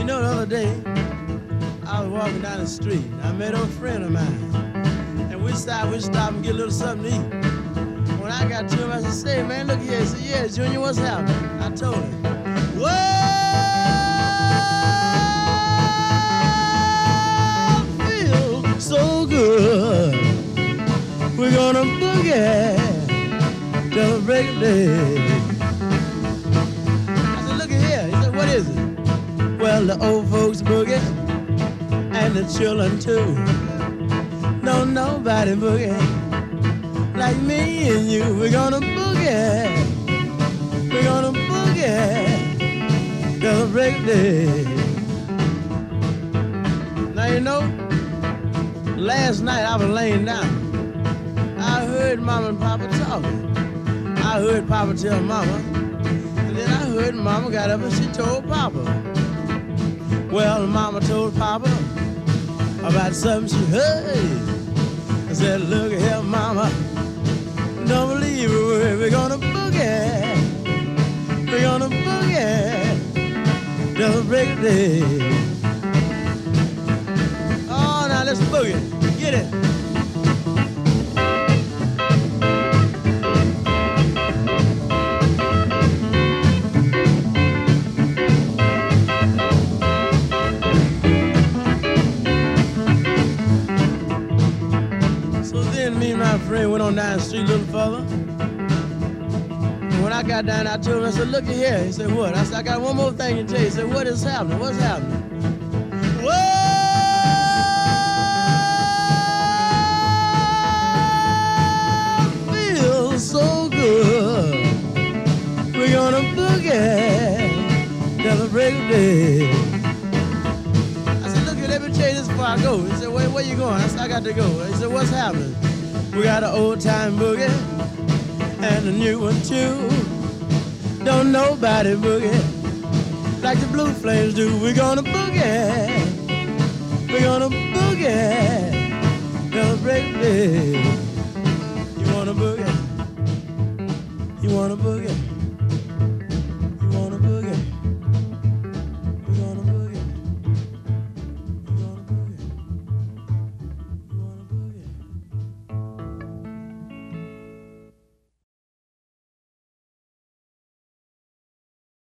You know, the other day, I was walking down the street. I met a friend of mine. And we stopped and get a little something to eat. When I got to him, I said, say, man, look here. He said, yeah, Junior, what's happening? I told him, well, feels so good. We're gonna boogie till the break of day. I said, look at here. He said, what is it? Well, the old folks boogie and the children too. Don't nobody boogie like me and you. We're gonna boogie. We're gonna boogie till the break of day. Now you know, last night I was laying down. I heard Mama and Papa talking. I heard Papa tell Mama, and then I heard Mama got up and she told Papa. Well, Mama told Papa about something she heard. I said, look here, Mama, don't believe a word. We're gonna boogie. We're gonna boogie till the break of day. Oh, now let's boogie. Get it. My friend went on down the street a little further. And when I got down, I told him, I said, look at here. He said, what? I said, I got one more thing to tell you. He said, what is happening? What's happening? Whoa! Feels so good. We're gonna boogie till the break of day. I said, look, let me tell you this before I go. He said, where you going? I said, I got to go. He said, what's happening? We got an old time boogie and a new one too. Don't nobody boogie like the Blue Flames do. We're gonna boogie. We're gonna boogie till the break of day. You wanna boogie? You wanna boogie?